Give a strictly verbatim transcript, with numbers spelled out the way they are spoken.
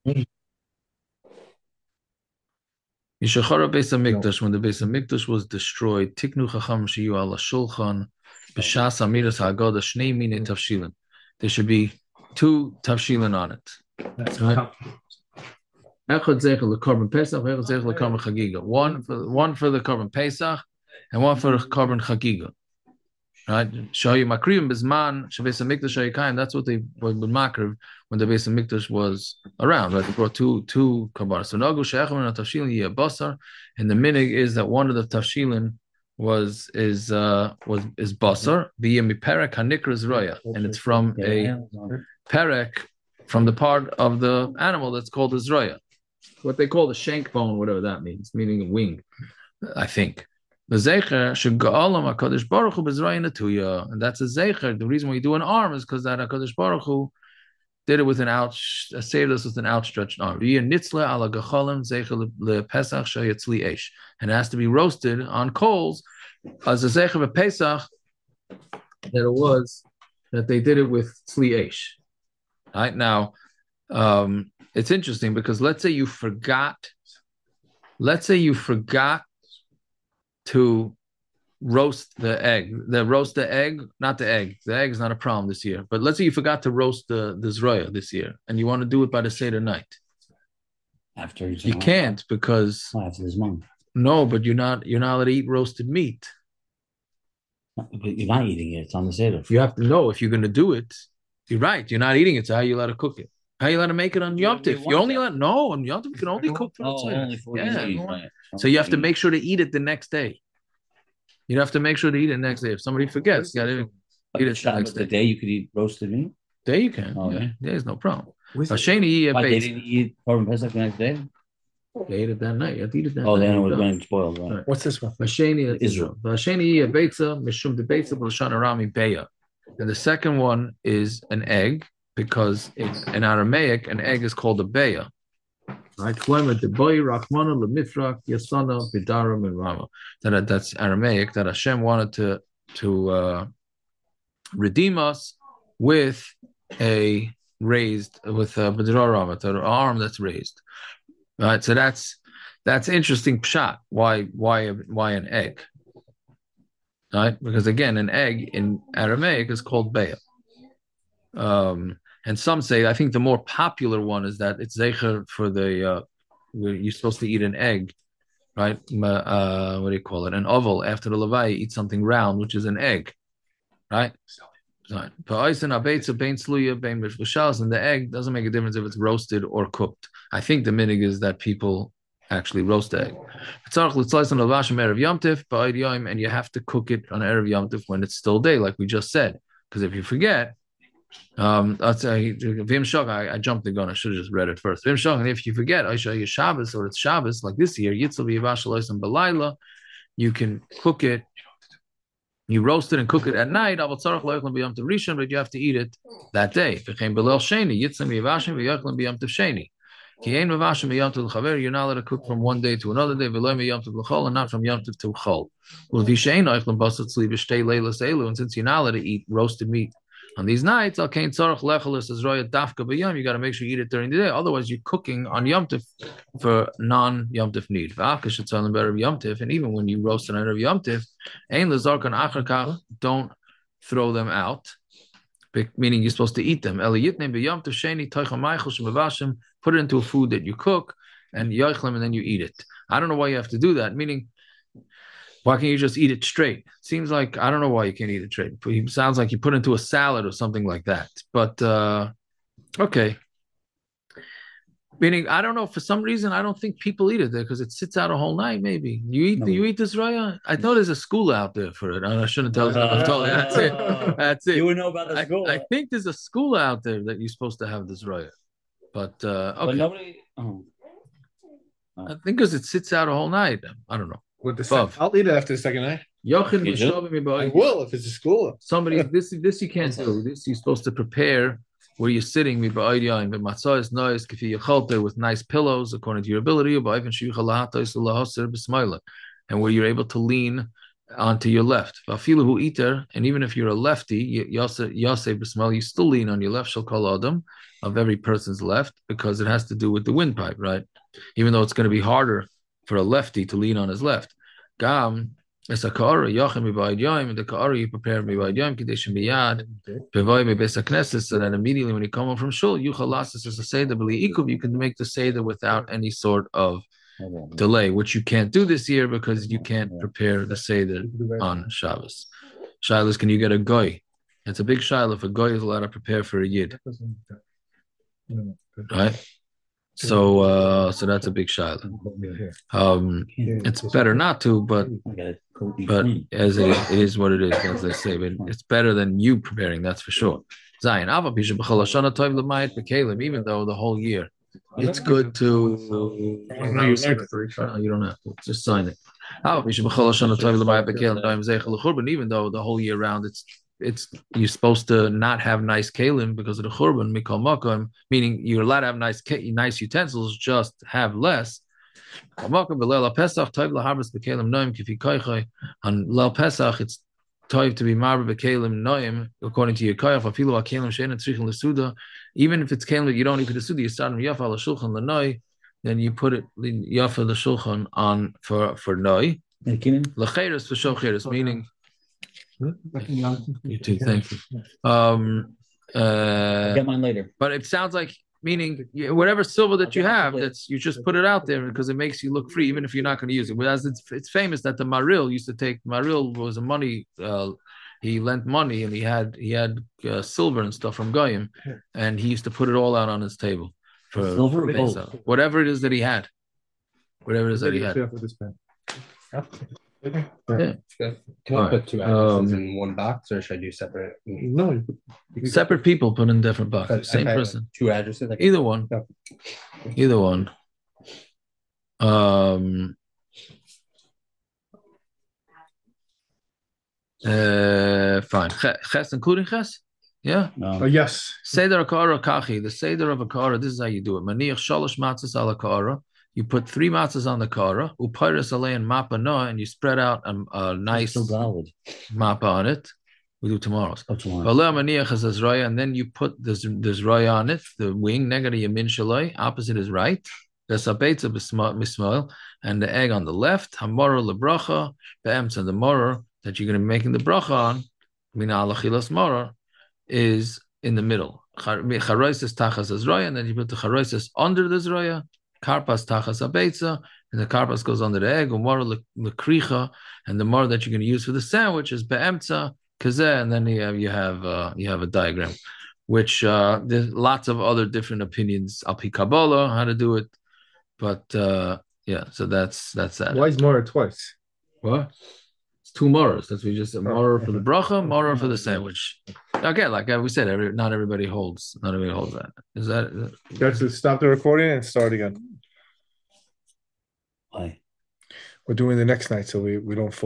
Yishachara Beis Hamikdash, when the Beis Hamikdash was destroyed, Tiknu Chacham Shiyu Ala Shulchan B'Shas Amiras Haggadah Shnei Mine Tavshilin. There should be two tavshilin on it. That's right. comfortable. Echad Zeichel LeKorban Pesach, Echad Zeichel LeKorban Chagiga. One for one for the Korban Pesach, and one for the Korban Chagiga. Right? Shayu Makriyim Bizman Shabeis Hamikdash Hayikayim. That's what they were makriv when the Beis Hamikdash was around. Right? They brought two two korbanos. So Nagu She'echad and Tavshilin Yeh Basar, and the minig is that one of the tavshilin was is uh was is basar b'yemi perek hanikra zroya, and it's from a perek from the part of the animal that's called a zroya, what they call the shank bone, whatever that means, meaning a wing, I think. The zeicher shega'alam hakadosh baruch hu b'zroya natuya, and that's a zeicher. The reason why you do an arm is because that hakadosh baruch hu did it with an out, saved us with an outstretched arm. And it has to be roasted on coals as a zeicher of Pesach that it was, that they did it with tzli eish. Right now, um, it's interesting because let's say you forgot, let's say you forgot to roast the egg, the roast the egg, not the egg. The egg is not a problem this year. But let's say you forgot to roast the, the zroya this year, and you want to do it by the Seder night. After you can't because oh, after this month. No, but you're not you're not allowed to eat roasted meat. But you're not eating it. It's on the Seder. You have to know if you're going to do it. You're right. You're not eating it. So how are you allowed to cook it? How are you allowed to make it on Yom Tov? You only allowed no on Yom Tov. You can only cook for oh, only for yeah. Eat, right. So you have to make sure to eat it the next day. You have to make sure to eat it the next day. If somebody forgets, you got to eat it the next day. The day you could eat roasted meat? Day you can. Oh, yeah. yeah. There's no problem. But they didn't eat Korban Pesach the next day? They ate it that night. You have to eat it that oh, night. then it was when it spoiled. Right? Right. What's this one? Israel. Israel. And the second one is an egg, because in, in Aramaic, an egg is called a beya. Right? That, that's Aramaic, that Hashem wanted to, to uh, redeem us with a raised, with a b'draramat, an arm that's raised. Right? So that's that's interesting pshat. Why why why an egg? Right? Because again, an egg in Aramaic is called beya. Um, and some say, I think the more popular one is that it's zeicher for the uh, you're supposed to eat an egg, right? Uh, what do you call it? An oval after the levaya, eat something round, which is an egg, right? Right. And the egg doesn't make a difference if it's roasted or cooked. I think the minig is that people actually roast the egg. And you have to cook it on Erev Yom Tov when it's still day, like we just said. Because if you forget, um, that's I, I jumped the gun. I should have just read it first. And if you forget, I show you Shabbos or it's Shabbos, like this year, you can cook it. You roast it and cook it at night, but you have to eat it that day. You're not allowed to cook from one day to another day, and not from Yom Tov to Chol. And since you're not allowed to eat roasted meat on these nights, you got to make sure you eat it during the day. Otherwise, you're cooking on Yom Tov for non-Yom Tov need. And even when you roast it on Yom Tov, don't throw them out, meaning you're supposed to eat them. Put it into a food that you cook, and and then you eat it. I don't know why you have to do that, meaning why can't you just eat it straight? It seems like, I don't know why you can't eat it straight. It sounds like you put it into a salad or something like that. But, uh, okay. Meaning, I don't know, for some reason, I don't think people eat it there because it sits out a whole night, maybe. You eat, no. you eat this raya? I know there's a school out there for it. I shouldn't tell you. Uh, That's it. That's it. You would know about the school. I, I think there's a school out there that you're supposed to have this raya. But, uh, okay. But nobody... Oh. I think because it sits out a whole night. I don't know. With the sec- I'll eat it after the second night. I will if it's a school. Somebody, this this you can't do. This you're supposed to prepare where you're sitting with nice pillows according to your ability, and where you're able to lean onto your left. And even if you're a lefty, you still lean on your left. of every person's left because it has to do with the windpipe, right? Even though it's going to be harder for a lefty to lean on his left. Gam, it's a ka'ara, yachim mi'ba'id yom, and the ka'ara you prepare mi'ba'id yom, k'deshim biyad, b'vay mi'besa knesset, so that immediately when you come home from shul, yuchal lasses as a seder b'li ikuv, you can make the seder without any sort of delay, which you can't do this year because you can't prepare the seder on Shabbos. Shilas, can you get a goy? It's a big shilah if a goy is allowed to prepare for a yid, right? So, uh, so that's a big shilah. Um, it's better not to, but but as it, it is what it is, as they say. But it's better than you preparing, that's for sure. Zion, even though the whole year, it's good to. No, you don't have to just sign it. Even though the whole year round, it's. It's you're supposed to not have nice kalim because of the churban mikol makom, meaning you're allowed to have nice nice utensils, just have less. On Leil Pesach, it's toiv to be marba b'kelim noim according to your koyach. Afilu ha'kelim she'ein tzrichen l'suda, even if it's kelim that you don't need for the suda, you start them yafa l'shulchan l'noi, then you put it yafa l'shulchan on for for noi. L'cheiros for shocheros, meaning. You too, thank you. Um, uh, I'll get mine later. But it sounds like meaning whatever silver that you have, that's you just put it out there because it makes you look free, even if you're not going to use it. Whereas it's it's famous that the Maril used to take Maril was a money. Uh, he lent money and he had he had uh, silver and stuff from Goyim, and he used to put it all out on his table for silver, for whatever it is that he had, whatever it is that he had. Yeah. Yeah. Can I put two addresses um, in one box, or should I do separate? No, separate people put in different boxes. Same okay. person. Two addresses. Either one. Yeah. Either one. Um. Uh. Fine. Ches including ches. Yeah. No. Uh, yes. Seder akara kachi. The seder of akara. This is how you do it. Maniach shalosh matzos al akara. You put three matzahs on the kara, upayres alei and mappa no, and you spread out a, a nice mappa on it. We do tomorrow's. Oh, tomorrow. And then you put this this raya on it, the wing, negati yamin shaloi, opposite is right. There's a beitza mismoil, and the egg on the left, hamora lebracha, be'ems and the moror that you're going to be making the bracha on, mina alachilas moror, is in the middle. Charoises tachas azroya, and then you put the charoises under the zroya. Karpas tachas abeitza, and the karpas goes under the egg, umar lekricha, and the more that you're going to use for the sandwich is be'emtza kazeh, and then you have you have uh, you have a diagram, which uh, there's lots of other different opinions al pi Kabbalah how to do it, but uh, yeah, so that's that's that. Why is mora twice? What? It's two moras. That's what we just said. Mora for the bracha, mora for the sandwich. Again, like we said, every not everybody holds. Not everybody holds that. Is that? Is that... You have to stop the recording and start again. Why? We're doing the next night, so we, we don't.